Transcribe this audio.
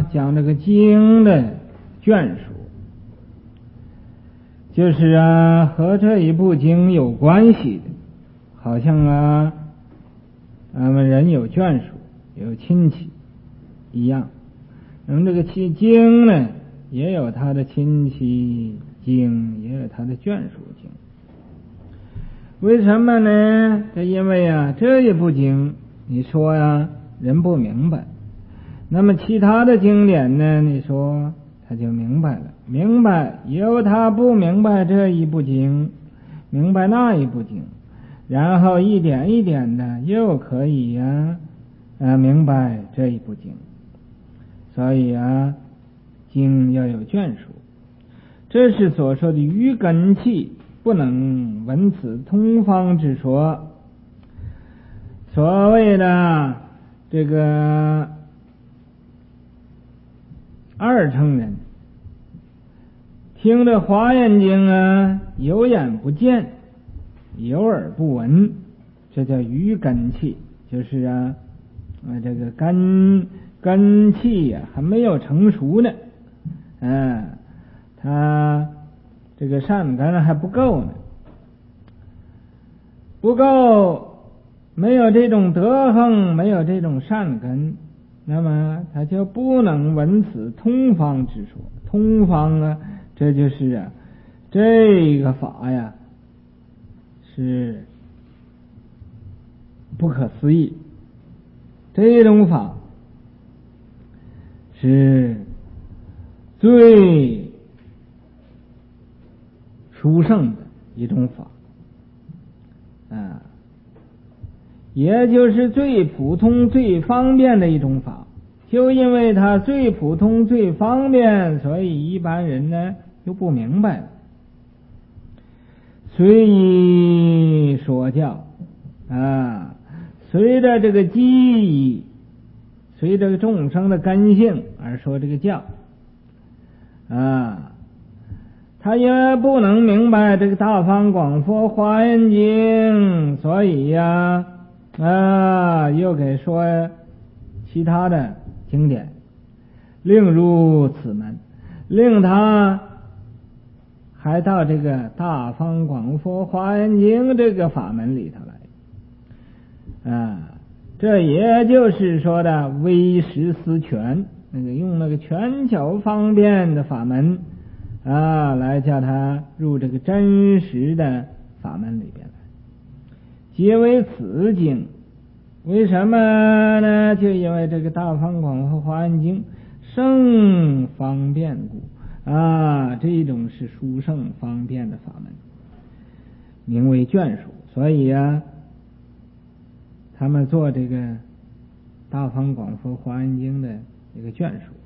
讲这个经的眷属，就是和这一部经有关系的，好像咱们人有眷属有亲戚一样。那么这个经呢也有他的亲戚经，也有他的眷属经。为什么呢？这因为这一部经你说人不明白，那么其他的经典呢，你说他就明白了，明白由他不明白这一部经，明白那一部经，然后一点一点的又可以明白这一部经。所以经要有眷属，这是所说的余根器，不能闻此通方之说。所谓的这个二乘人听着华严经有眼不见，有耳不闻，这叫余根器，就是这个根器还没有成熟呢，他这个善根还不够呢，不够，没有这种德行，没有这种善根，那么他就不能闻此通方之说。通方这就是这个法是不可思议，这种法是最殊胜的一种法也就是最普通最方便的一种法。就因为它最普通最方便，所以一般人呢就不明白了。随意说教随着这个机宜，随着众生的根性而说这个教他也不能明白这个大方广佛华严经，所以又给说其他的经典，另入此门，令他还到这个大方广佛华严经这个法门里头来这也就是说的微实思权，用那个权巧方便的法门来叫他入这个真实的法门里边来，皆为此经。为什么呢？就因为这个大方广佛华严经胜方便故这种是殊胜方便的法门，名为眷属。所以他们做这个大方广佛华严经的这个眷属。